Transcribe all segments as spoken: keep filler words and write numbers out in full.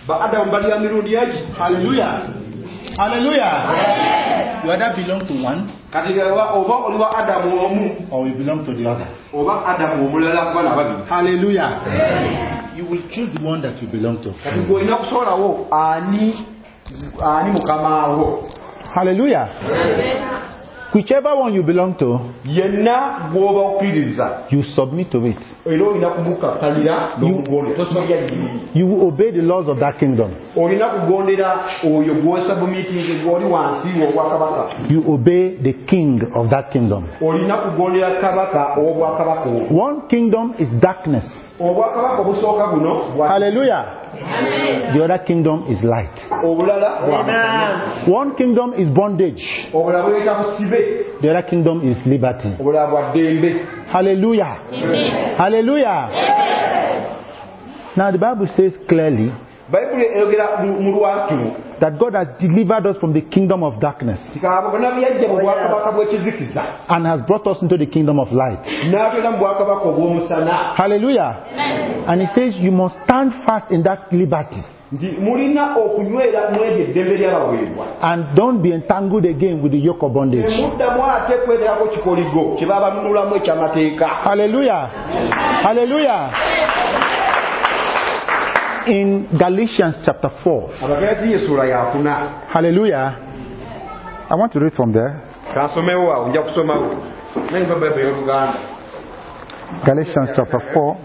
Hallelujah. Hallelujah. You either belong to one or you belong to the other. Hallelujah. You will choose the one that you belong to. Hallelujah. Whichever one you belong to, you submit to it. You, you will obey the laws of that kingdom. You obey the king of that kingdom. One kingdom is darkness. Hallelujah. Amen. The other kingdom is light. Amen. One kingdom is bondage. The other kingdom is liberty. Hallelujah. Amen. Hallelujah. Amen. Now the Bible says clearly that God has delivered us from the kingdom of darkness and has brought us into the kingdom of light. Hallelujah. Amen. And he says you must stand fast in that liberty and don't be entangled again with the yoke of bondage. Hallelujah. Hallelujah. In Galatians chapter four. Hallelujah. I want to read from there. Galatians chapter four.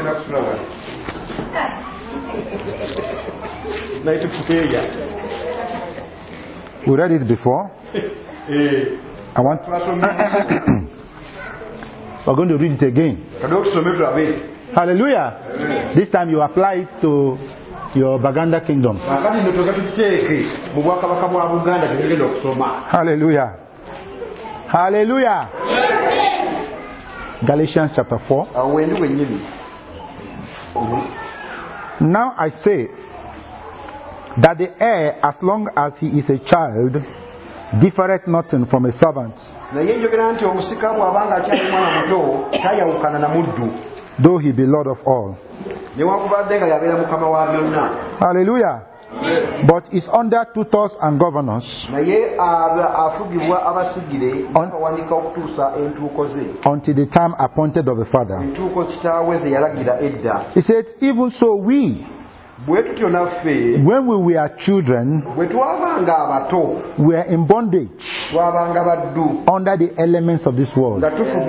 We read it before. I want we're going to read it again. Hallelujah. Amen. This time you apply it to your Baganda kingdom. Hallelujah. Hallelujah. Galatians chapter four. Now I say that the heir, as long as he is a child, differeth nothing from a servant, though he be Lord of all. Hallelujah. Amen. But is under tutors and governors un- until the time appointed of the Father. He said, even so we, when we were children, we were in bondage under the elements of this world.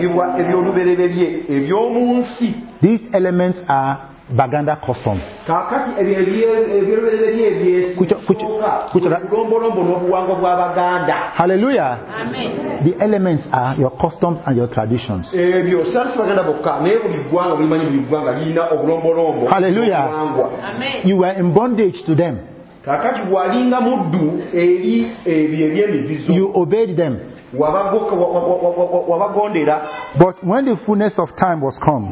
These elements are Baganda custom. Hallelujah. Amen. The elements are your customs and your traditions. Hallelujah. Amen. You were in bondage to them. You obeyed them. But when the fullness of time was come,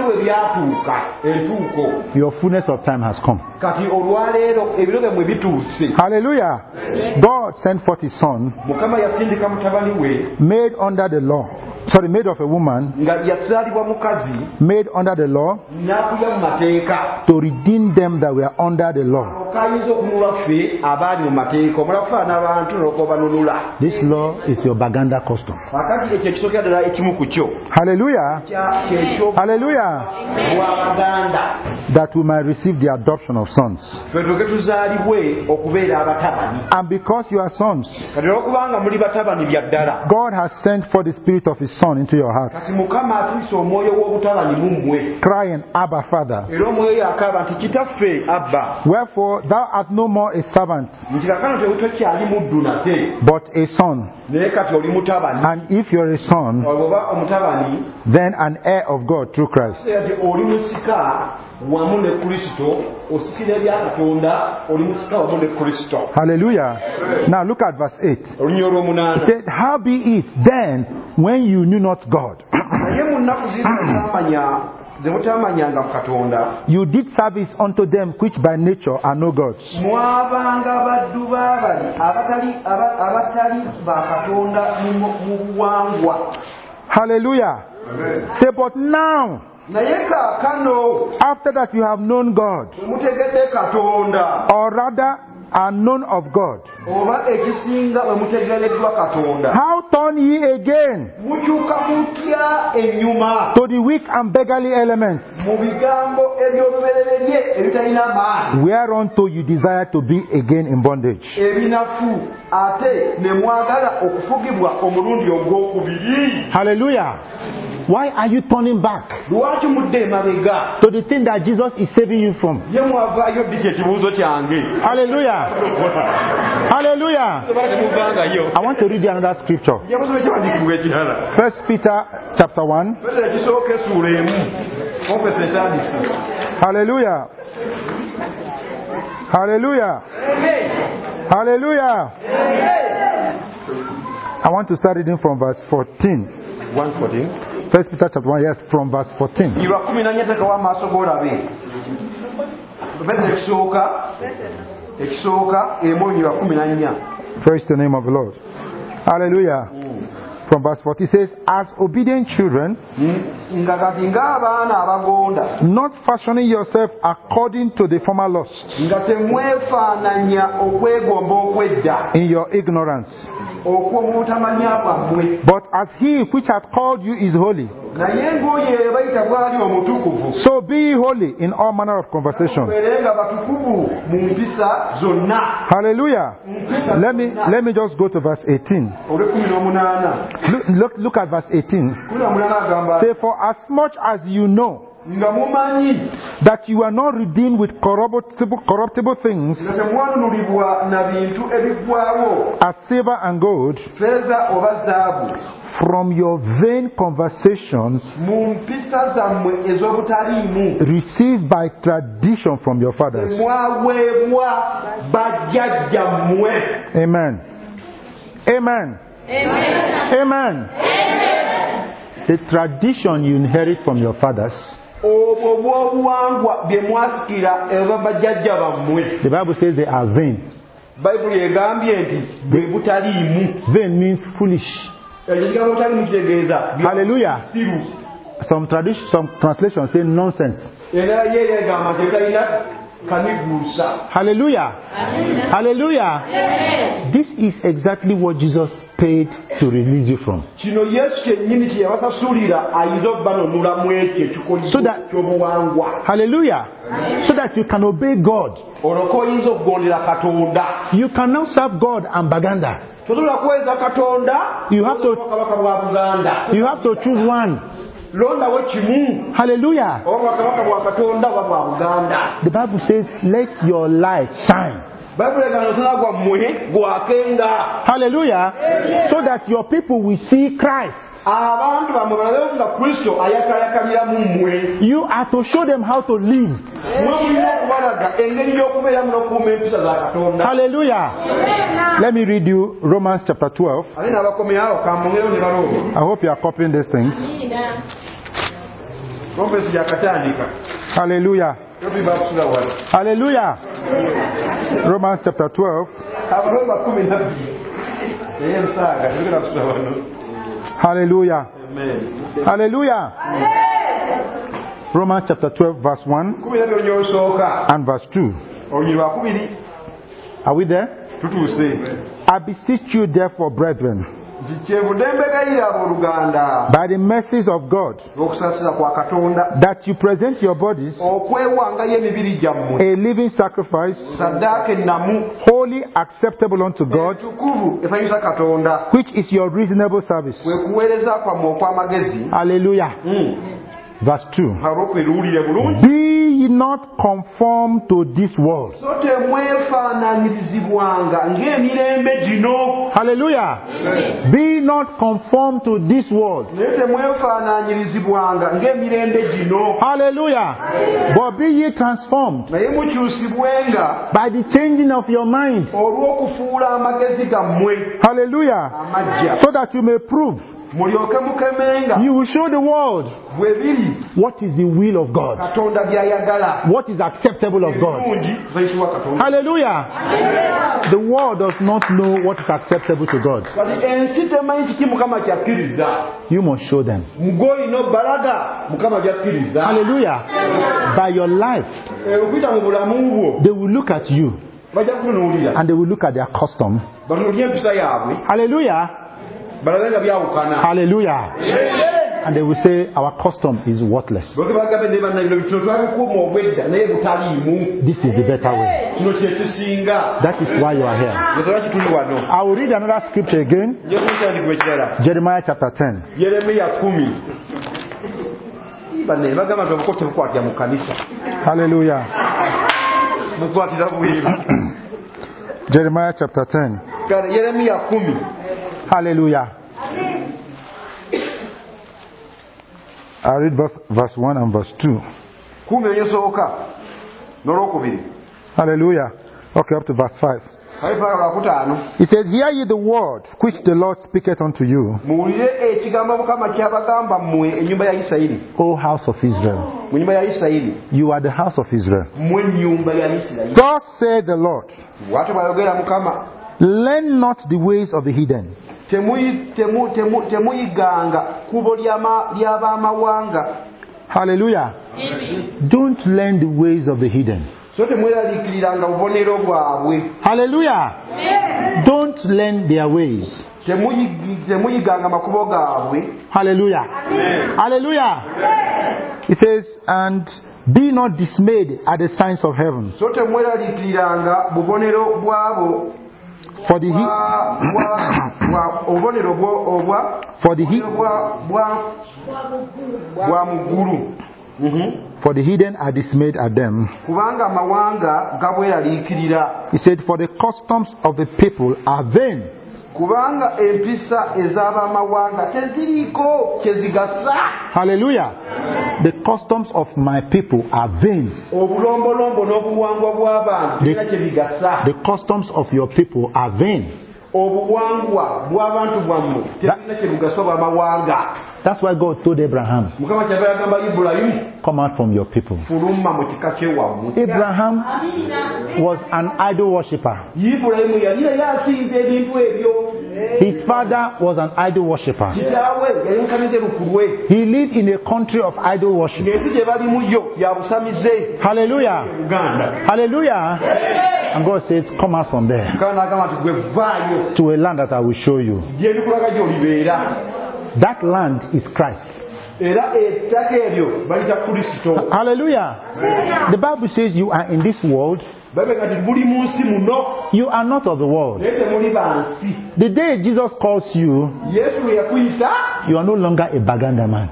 your fullness of time has come. Hallelujah. God sent forth his son, made under the law. Sorry, made of a woman, made under the law, to redeem them that were under the law. This law is your Baganda custom. Hallelujah. Hallelujah. That we might receive the adoption of sons. And because you are sons, God has sent for the Spirit of his Son into your hearts, crying, Abba, Father. Wherefore thou art no more a servant, but a son. And if you're a son, then an heir of God through Christ. Hallelujah. Now look at verse eight. He said, how be it then, when you knew not God, you did service unto them which by nature are no gods. Hallelujah. Amen. Say, but now After that you have known God, or rather are known of God. How turn ye again to the weak and beggarly elements, whereunto you desire to be again in bondage? Hallelujah. Why are you turning back to the thing that Jesus is saving you from? Hallelujah. Hallelujah. I want to read you another scripture. First Peter chapter one. Hallelujah. Hallelujah. Hallelujah. I want to start reading from verse fourteen. one fourteen. First Peter chapter one, yes, from verse fourteen. Praise the name of the Lord. Hallelujah. From verse fourteen says, as obedient children, not fashioning yourself according to the former lust, in your ignorance, but as he which hath called you is holy, so be holy in all manner of conversation. Hallelujah. Let me let me just go to verse eighteen. Look, look, look at verse eighteen. Say, for as much as you know that you are not redeemed with corruptible, corruptible things as silver and gold from your vain conversations received by tradition from your fathers. Amen. Amen. Amen. Amen. The tradition you inherit from your fathers, the Bible says they are vain. Vain means foolish. Hallelujah. Some tradition, some translations say nonsense. Hallelujah. Amen. Hallelujah. Amen. This is exactly what Jesus paid to release you from. So that, hallelujah. Amen. So that you can obey God. You cannot serve God and Baganda. You have to, you have to choose one. Hallelujah. The Bible says, let your light shine. Hallelujah. So that your people will see Christ. You are to show them how to live. Hallelujah. Let me read you Romans chapter twelve. I hope you are copying these things. Hallelujah. Hallelujah. Romans chapter twelve. Hallelujah. Amen. Hallelujah. Amen. Romans chapter twelve, verse one and verse two. Are we there? I beseech you, therefore, brethren, by the mercies of God, that you present your bodies a living sacrifice, holy, acceptable unto God, which is your reasonable service. Hallelujah. Mm. Verse two. Be ye not conformed to this world. Hallelujah. Amen. Be not conformed to this world. Hallelujah. Amen. But be ye transformed by the changing of your mind. Hallelujah. So that you may prove You will show the world what is the will of God, what is acceptable of God. Hallelujah. The world does not know what is acceptable to God. You must show them. Hallelujah. By your life, they will look at you and they will look at their custom. Hallelujah. Hallelujah. And they will say, our custom is worthless. This is the better way. That is why you are here. I will read another scripture again. Jeremiah chapter ten. Hallelujah. Jeremiah chapter ten. Hallelujah. I read verse, verse one and verse two. Hallelujah. Okay, up to verse five. He says, hear ye the word which the Lord speaketh unto you, O house of Israel. You are the house of Israel. Thus said the Lord, learn not the ways of the heathen, hallelujah. Don't learn the ways of the heathen. Hallelujah. Don't learn their ways. Hallelujah. Hallelujah. It says, and be not dismayed at the signs of heaven. For the he- for the he- mm-hmm. For the heathen are dismayed at them. He said, for the customs of the people are vain. Hallelujah. The customs of my people are vain. The, the customs of your people are vain. That, that's why God told Abraham, come out from your people. Abraham was an idol worshipper. His father was an idol worshipper. He lived in a country of idol worship. Hallelujah. Hallelujah. And God says, come out from there to a land that I will show you. That land is Christ. Hallelujah. The Bible says you are in this world. You are not of the world. The day Jesus calls you, you are no longer a Baganda man.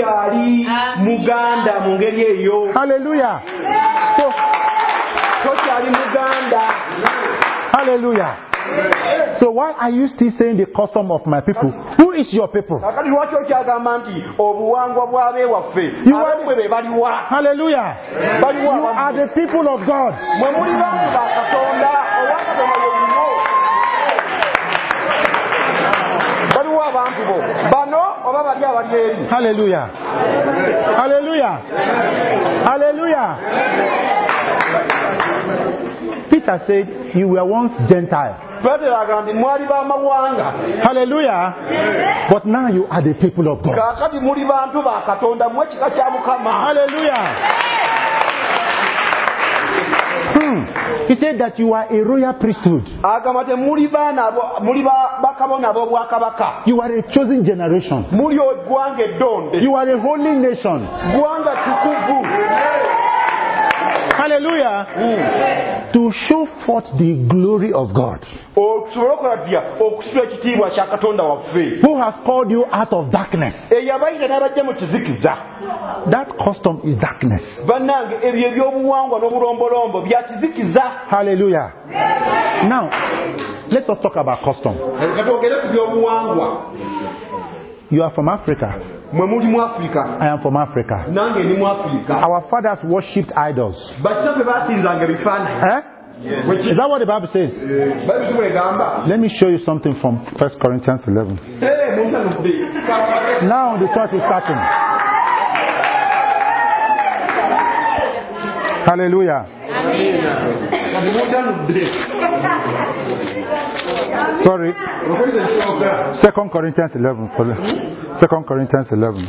Hallelujah. So, hallelujah. So why are you still saying the custom of my people? Who is your people? You are, hallelujah. You are the people of God. Hallelujah. Hallelujah. Hallelujah. Peter said, you were once Gentile. Hallelujah. But now you are the people of God. Hallelujah. Hmm. He said that you are a royal priesthood. You are a chosen generation. You are a holy nation. Hallelujah. Mm. To show forth the glory of God, who has called you out of darkness. That custom is darkness. Hallelujah. Now, let us talk about custom. You are from Africa. I am from Africa. Our fathers worshipped idols. Eh? Yes. Is that what the Bible says? Yes. Let me show you something from First Corinthians eleven. Now the church is starting. Hallelujah. Sorry. Second Corinthians eleven. Second Corinthians eleven.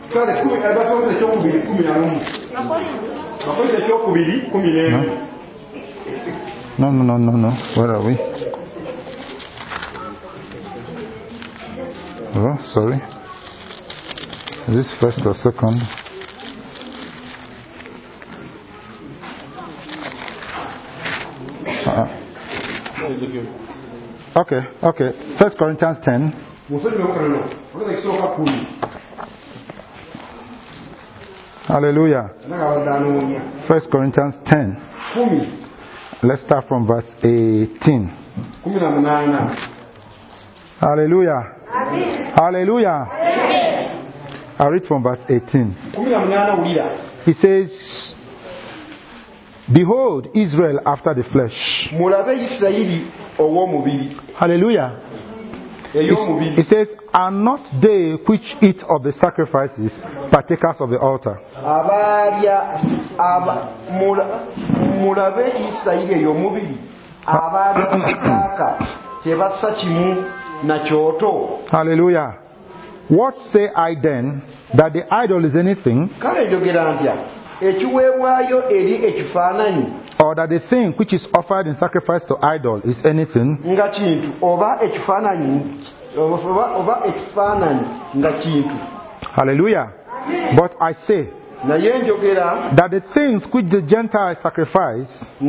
No, no, no, no, no. Where are we? Oh, sorry. Is this first or second? Uh, okay, okay. First Corinthians ten. Hallelujah. First Corinthians ten. Let's start from verse eighteen. Hallelujah. Hallelujah. I read from verse eighteen. He says, behold, Israel after the flesh. Hallelujah. He says, are not they which eat of the sacrifices partakers of the altar? Hallelujah. What say I then? That the idol is anything? Or that the thing which is offered in sacrifice to idol is anything? Hallelujah. But I say that the things which the Gentiles sacrifice,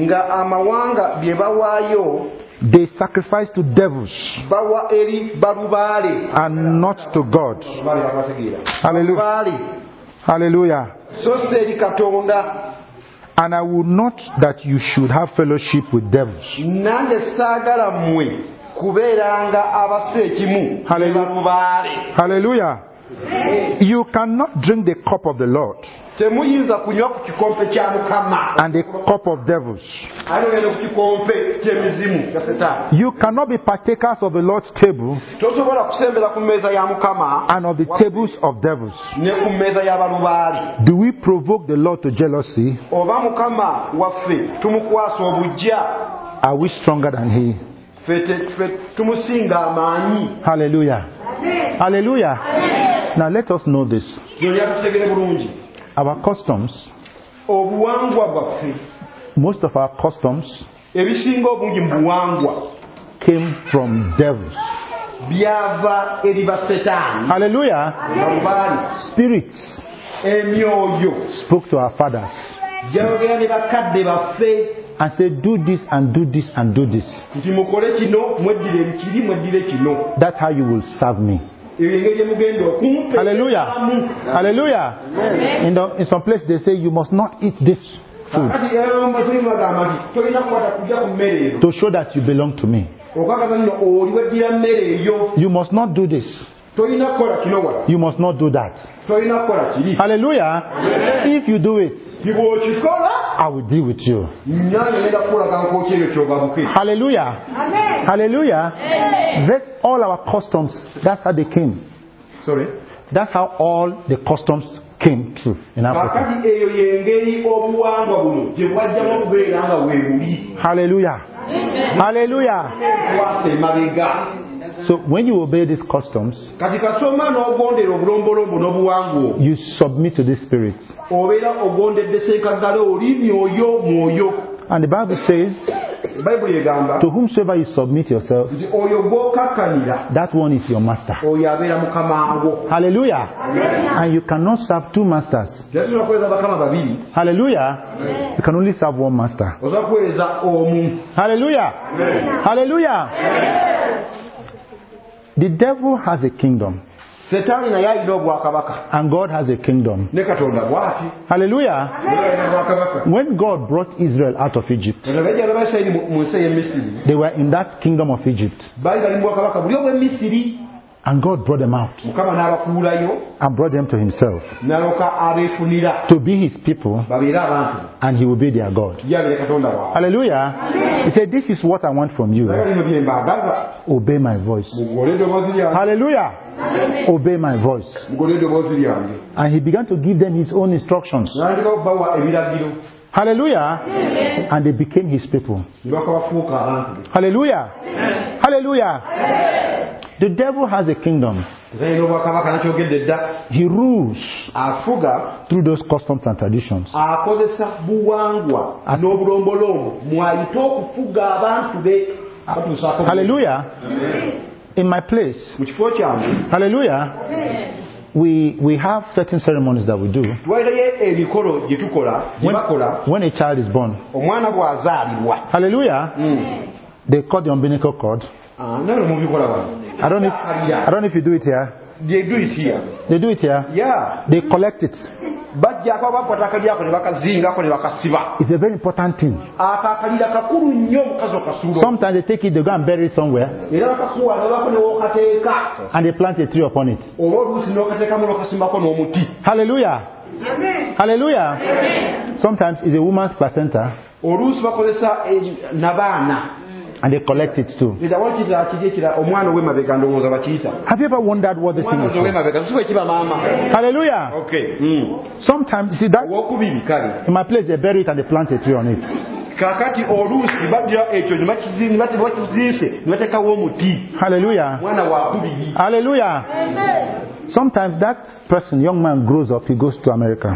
they sacrifice to devils and not to God. Hallelujah. Hallelujah. And I would not that you should have fellowship with devils. Hallelujah. Hallelujah. You cannot drink the cup of the Lord and the cup of devils. You cannot be partakers of the Lord's table and of the tables of devils. Do we provoke the Lord to jealousy? Are we stronger than He? Hallelujah. Hallelujah. Now let us know this. Our customs, most of our customs came from devils. Hallelujah. Spirits spoke to our fathers and said, do this and do this and do this. That's how you will serve me. Hallelujah. Hallelujah. In, the, in some place they say you must not eat this food to show that you belong to me. You must not do this. You must not do that. Hallelujah. If you do it, I will deal with you. Hallelujah. Hallelujah. That's all our customs. That's how they came. Sorry. That's how all the customs came true in Africa. Hallelujah. Hallelujah. So when you obey these customs, you submit to these spirits. And the Bible says, to whomsoever you submit yourself, that one is your master. Hallelujah. And you cannot serve two masters. Hallelujah. You can only serve one master. Hallelujah. Hallelujah. The devil has a kingdom. And God has a kingdom. Hallelujah. When God brought Israel out of Egypt, they were in that kingdom of Egypt. And God brought them out and brought them to himself to be his people, and he will be their God. Hallelujah. He said, this is what I want from you. Obey my voice. Hallelujah. Obey my voice. And he began to give them his own instructions. Hallelujah. And they became his people. Hallelujah. Hallelujah. The devil has a kingdom. He rules through those customs and traditions. Hallelujah. In my place, hallelujah, we we have certain ceremonies that we do. When, when a child is born, hallelujah, they cut the umbilical cord. I don't know if, I don't know if you do it here. They do it here. They do it here? Yeah. They collect it. It's a very important thing. Sometimes they take it, they go and bury it somewhere, and they plant a tree upon it. Hallelujah. Amen. Hallelujah. Amen. Sometimes it's a woman's placenta, and they collect it too. Have you ever wondered what this thing is for? Hallelujah. Okay. Mm. Sometimes, you see that in my place they bury it and they plant a tree on it. Hallelujah. Hallelujah. Amen. Sometimes that person, young man, grows up, he goes to America.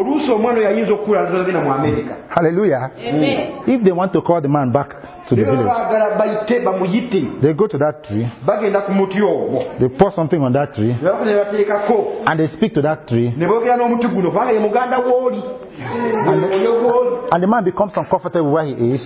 Hallelujah. Amen. If they want to call the man back to the village, they go to that tree, they pour something on that tree, and they speak to that tree, and the, and the man becomes uncomfortable where he is,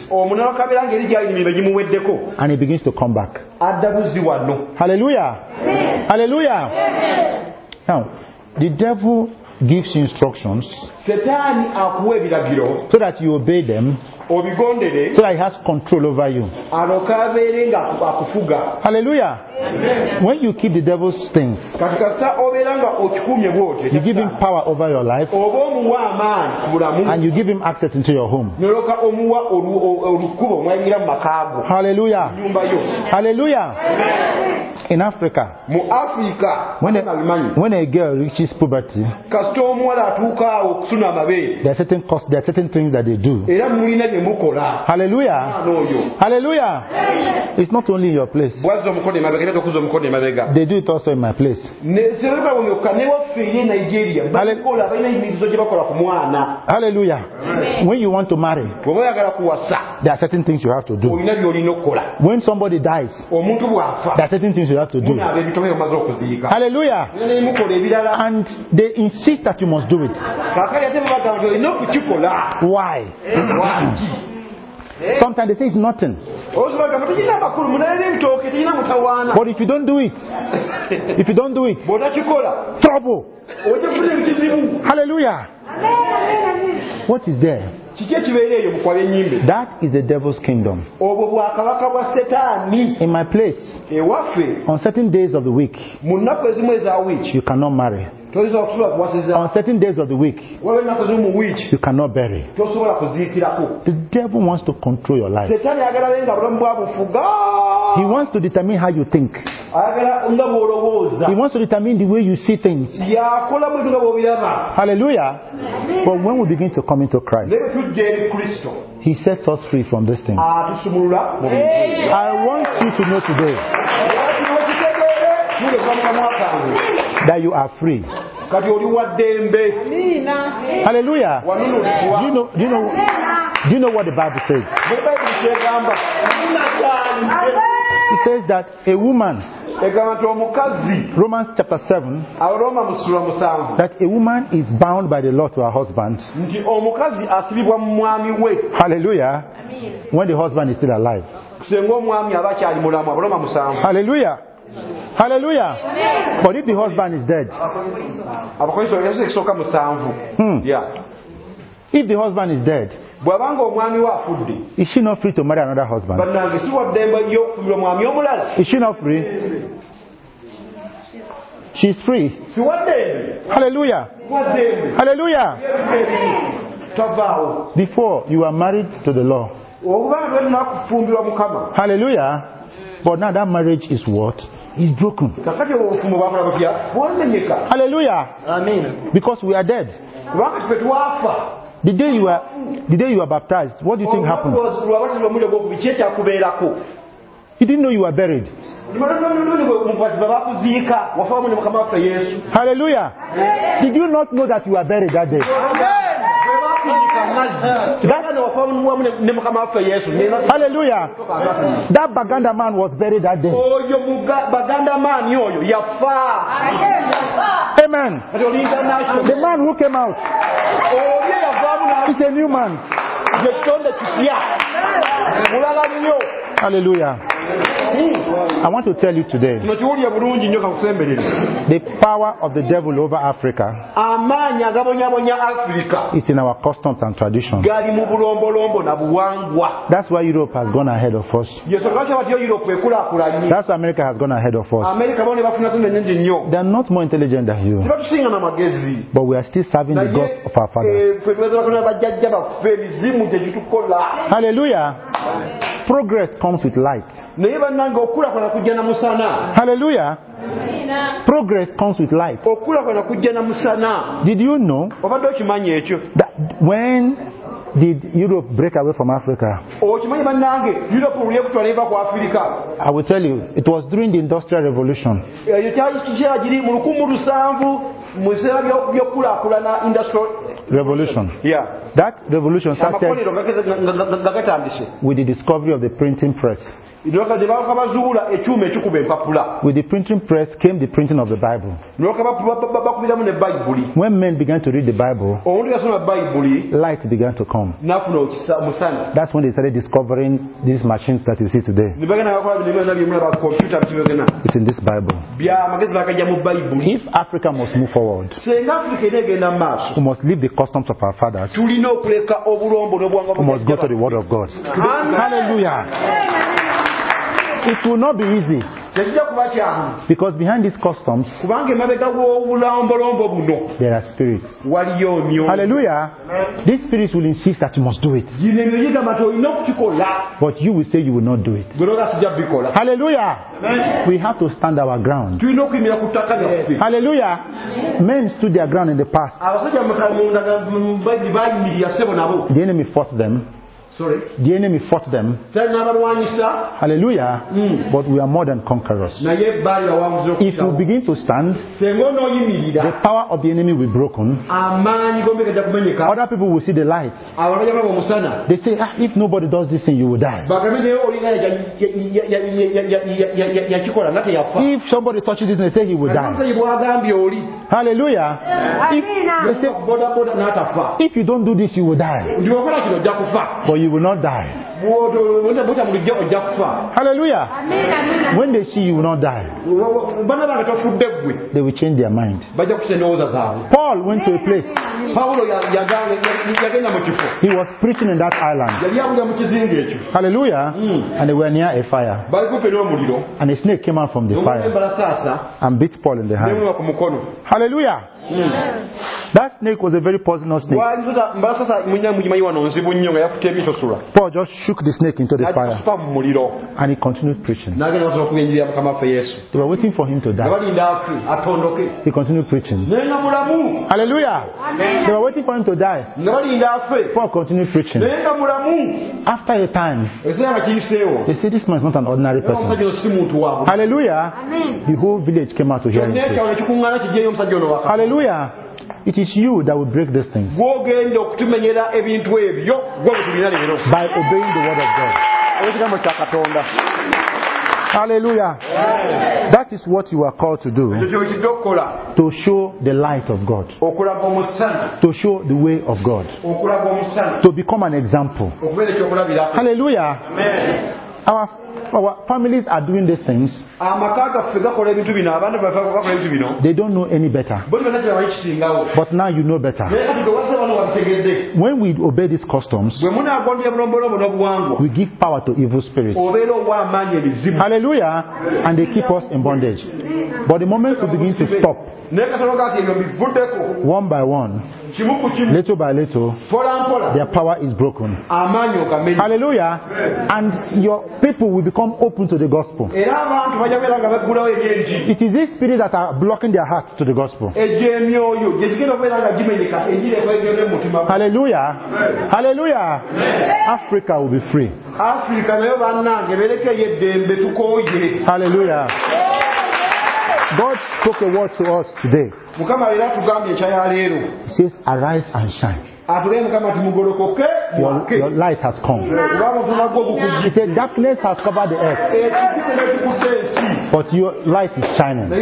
and he begins to come back. Hallelujah. Amen. Hallelujah. Amen. Now, the devil gives you instructions so that you obey them, so that he has control over you. Hallelujah. Amen. When you keep the devil's things, you give him power over your life, and you give him access into your home. Hallelujah. Hallelujah. Amen. In Africa, when a, when a girl reaches puberty, there are certain cost, there are certain things that they do. Hallelujah. Hallelujah. It's not only in your place. They do it also in my place. Hallelujah. When you want to marry, there are certain things you have to do. When somebody dies, there are certain things you have to do. Hallelujah. And they insist that you must do it. Why? Sometimes they say it's nothing. But if you don't do it, if you don't do it, trouble. Hallelujah. What is there? That is the devil's kingdom. In my place, on certain days of the week, you cannot marry. On certain days of the week, you cannot bury. The devil wants to control your life. He wants to determine how you think. He wants to determine the way you see things. Hallelujah. But when we begin to come into Christ, he sets us free from these things. I want you to know today that you are free. Hallelujah. Do you know, do you know, do you know what the Bible says? It says that a woman, Romans chapter seven, that a woman is bound by the law to her husband. Hallelujah. When the husband is still alive. Hallelujah. Hallelujah. Amen. But if the husband is dead, hmm. yeah. If the husband is dead, is she not free to marry another husband? Is she not free? She's free. Hallelujah. Hallelujah. Before, you were married to the law. Hallelujah. But now that marriage is what? Is broken. Hallelujah. Amen. Because we are dead. The day you were, the day you were baptized, what do you think happened? You didn't know you were buried. Hallelujah. Did you not know that you were buried that day? Hallelujah. That Baganda man was buried that day. Amen. The man who came out is a new man. Hallelujah. I want to tell you today, the power of the devil over Africa is in our customs and traditions. That's why Europe has gone ahead of us. That's why America has gone ahead of us. They are not more intelligent than you, but we are still serving the gods of our fathers. Hallelujah. Progress comes with light. Hallelujah. Progress comes with light. Did you know that when did Europe break away from Africa? I will tell you, it was during the Industrial Revolution. Revolution. Yeah. That revolution started with the discovery of the printing press. With the printing press came the printing of the Bible. When men began to read the Bible, light began to come. That's when they started discovering these machines that you see today. It's in this Bible. If Africa must move forward, we must leave the customs of our fathers. We must go to the Word of God. Hallelujah. It will not be easy. Because behind these customs, there are spirits. Hallelujah. These spirits will insist that you must do it. But you will say you will not do it. Hallelujah. We have to stand our ground. Hallelujah. Men stood their ground in the past. The enemy fought them. Sorry. The enemy fought them. Hallelujah. Mm. But we are more than conquerors. If we begin to stand, the power of the enemy will be broken. Other people will see the light. They say, ah, if nobody does this thing, you will die. If somebody touches it, they say he will die. Hallelujah. If, they say, if you don't do this, you will die. But you will not die. Hallelujah. When they see you will not die, they will change their mind. Paul went to a place. He was preaching in that island. Hallelujah. And they were near a fire. And a snake came out from the fire and bit Paul in the hand. Hallelujah. Mm. That snake was a very poisonous snake. Paul just shook the snake into the fire and he continued preaching. They were waiting for him to die. He continued preaching. Hallelujah. They were waiting for him to die. Paul continued preaching. After a time, they said, this man is not an ordinary person. Hallelujah. The whole village came out to hear him preach. Hallelujah. It is you that will break these things by obeying the word of God. Hallelujah. Yeah. That is what you are called to do. To show the light of God. To show the way of God. To become an example. Hallelujah. Amen. Our, our families are doing these things. They don't know any better. But now you know better. When we obey these customs, we give power to evil spirits. Hallelujah. And they keep us in bondage. But the moment we begin to stop, one by one, little by little, their power is broken. Hallelujah. And your people will become open to the gospel. It is these spirits that are blocking their hearts to the gospel. Hallelujah. Hallelujah. Africa will be free. Hallelujah. God spoke a word to us today. He says, arise and shine. Your, your light has come. He said, darkness has covered the earth, but your light is shining.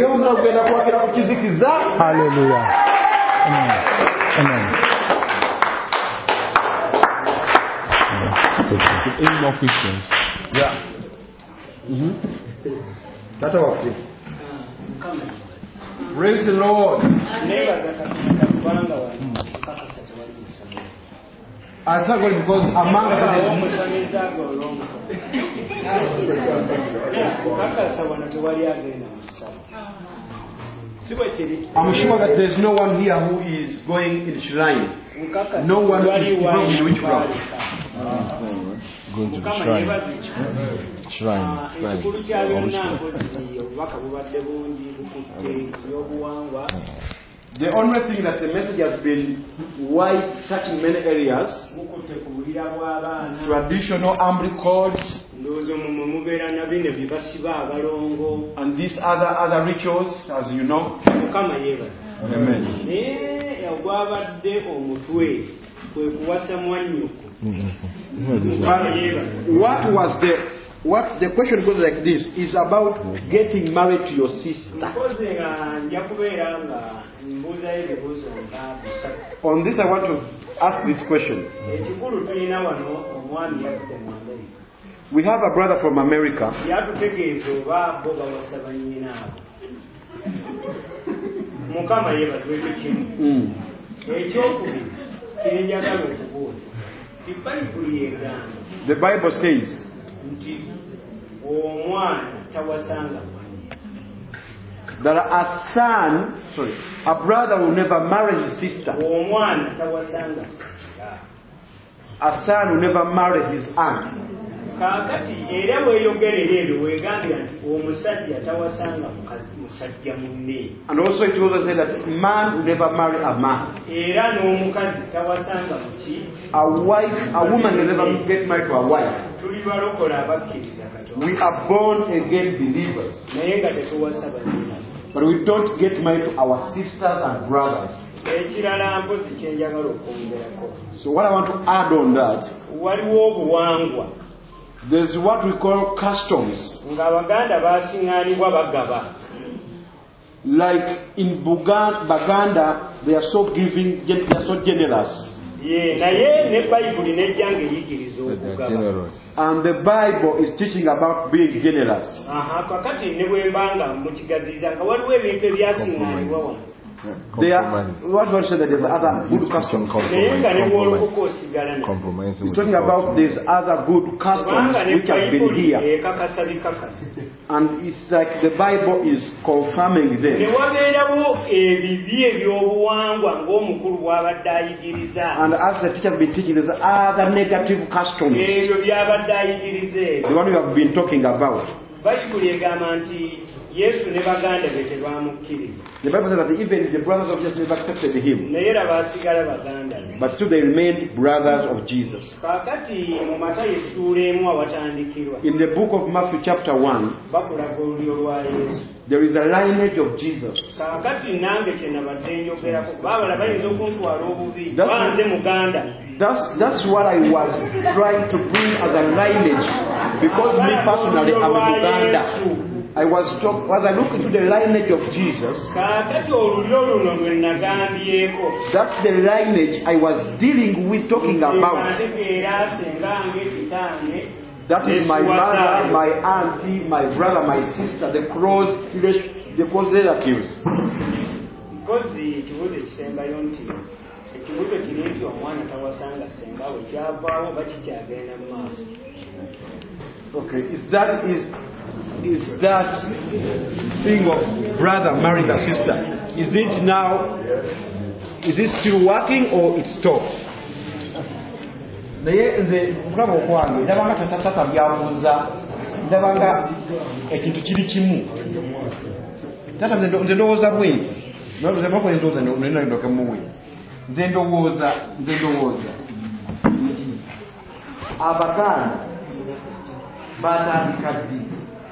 Hallelujah. Amen. Amen. Any more questions? Yeah. Mm-hmm. That's our thing. Praise the Lord. I thank God because among us I'm sure that there's no one here who is going in shrine. No one is involved in witchcraft. Going to the shrine. Shrine. The only thing that the message has been wide, touching many areas, traditional Amri codes, and these other other rituals, as you know. Amen. What was the what the question goes like this is about getting married to your sister. On this I want to ask this question. We have a brother from America. Mm. The Bible says that a son, sorry, a brother will never marry his sister. A son will never marry his aunt. And also it will also say that man will never marry a man. A wife, a woman will never get married to a wife. We are born again believers. But we don't get married to our sisters and brothers. So what I want to add on that, there's what we call customs. Like in Buga, Baganda, they are so giving, they are so generous. And the Bible is teaching about being generous. There are, what one said that there's other good customs. He's talking about these other good customs which have been here. And it's like the Bible is confirming them. And as the teacher has been teaching, there's other negative customs. The one we have been talking about. The Bible says that even the brothers of Jesus never accepted him, but still they remained brothers of Jesus. In the book of Matthew chapter one, there is a lineage of Jesus. That's, that's what I was trying to bring as a lineage, because me personally I'm in Uganda. I was talk, as I look into the lineage of Jesus, that's the lineage I was dealing with, talking about. That is my mother, my auntie, my brother, my sister, the close, the close relatives. kibuto kiri nti omwana tawasanga senga we kyavaawo bakikyagenda mu maaso. Okay, is that is is that thing of brother married a sister? Is it now? Is it still working or it stopped? naye nze okulaba okwange ndabanga tatatata byabuuza ndabanga ekintu kiri kimu tata nze ndowooza bwenti nze bakwe ndowooza nenalindooke muwe nze ndowooza nze ndowooza abaganda batandika ddi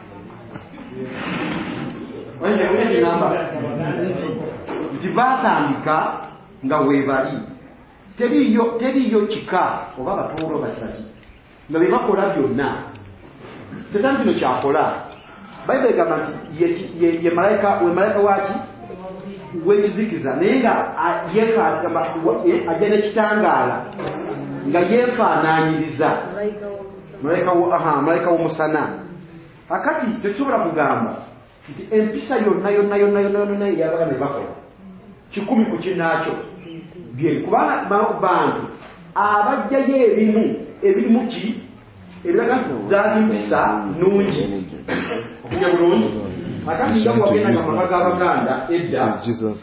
nti batandika nga weebali teriyo teriyo kika oba batoolo bakiraki nga bye bakola byonna setaani kino kyakola bayibuli egamba nti ye malayika we malayika waki w'ekizikiza naye nga ajja n'ekitangaala nga yeefaanaanyiriza malayika w'omusana. Akati tetusobola kugamba nti empisa yonna yonna yonna yonna eyabaganda ne bakola kikumi ku kinnaakyo bye kubanga bantu abajjayo ebimu ebirimu ki ebiraga zaali mpisa nungi okunya bulungi. Akati nga wagenda nga maka g'abaganda edda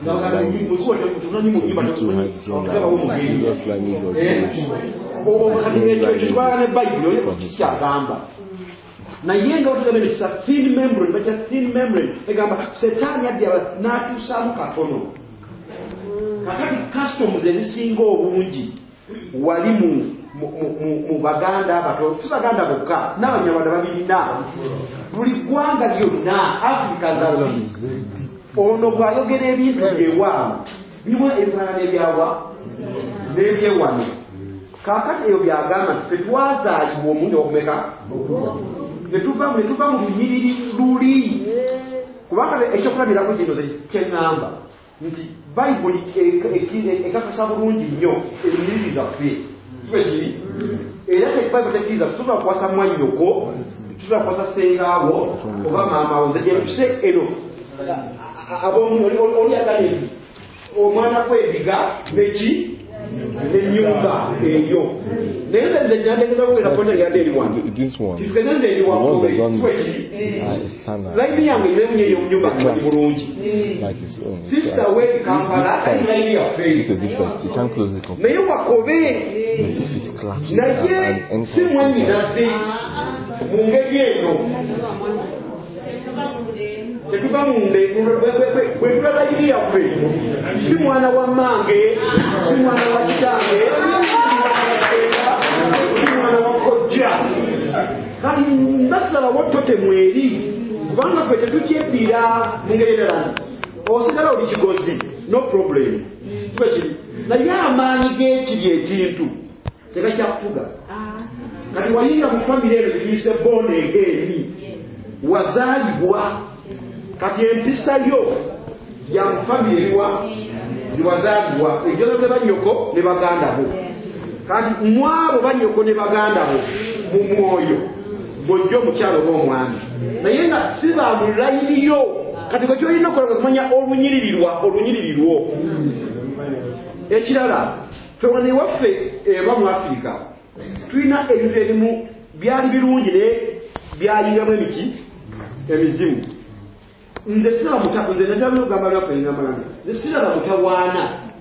okutwala ne bayibuli kikyagamba naye nga otugamba nekisa thin membrane bakya thin membrane egamba setaani addi n'atuusaamu katono. Kakati customs ezisinga obungi wali mu baganda abato si baganda bokka n'abanyarwanda babirina buli ggwanga lyonna Africa zasi ono bw'ayogera ebintu byewaamu birimu ebifaanana ebyawa n'ebyewano. Kaakati eyo byagamba nti tetwazaalibwa omundi okumeka netuva mu lunyiriri luli kubanga ekyokulabirako kino kyeŋŋamba nti bayibuli ekakasa bulungi nnyo ebinyiriri zaffe kibe kiri era bayibuli tekkiriza tusobola kukwasa mwannyoko tusobola kukwasa sengaawo oba maamawo nze gyempise eno oli agane nti omwana kwebiga neki n'ennyumba eyo naye nze nyandegeza kubeera konta yadde eri wange kifukeze nze eri wakobekwekiri layini yange iremunye eyo munyumba kali bulungi sista we Kampala ali layini yaffe naye wakobe naye si mwannyinaze mu ngeri eno tetuva munde bwe tuba layini yaffe si mwana wa mmange si mwana wa kitange si mwana wa kojja kati mbasaba wotote mweri kubanga ffe tetukyeddira mu ngeri erala osigala oli kigozi no problem kiri naye amaanyi g'ekiri ekintu tegakyakufuga. Kati wayinga mu famire eno ziyise bona egeeni wazaalibwa kati empisa yo ya mu famire eriwa ziwazaalibwa ejozo ze banyoko ne baganda bo kati mwabo banyoko ne baganda bo mu mwoyo bw'ojja omukyalo b'omwami naye nga si ba mu layini yo kati kwe kyolina okulaga kumanya olunyiririrwa olunyiririrwo. Ekirala ffe wano ewaffe eba mu Afirika tulina ebintu ebimu byali birungi naye byayingamu emiki emizimu. Nze siraba nze natamye ogamba byaffe eŋŋambalana nze siraba mutawaana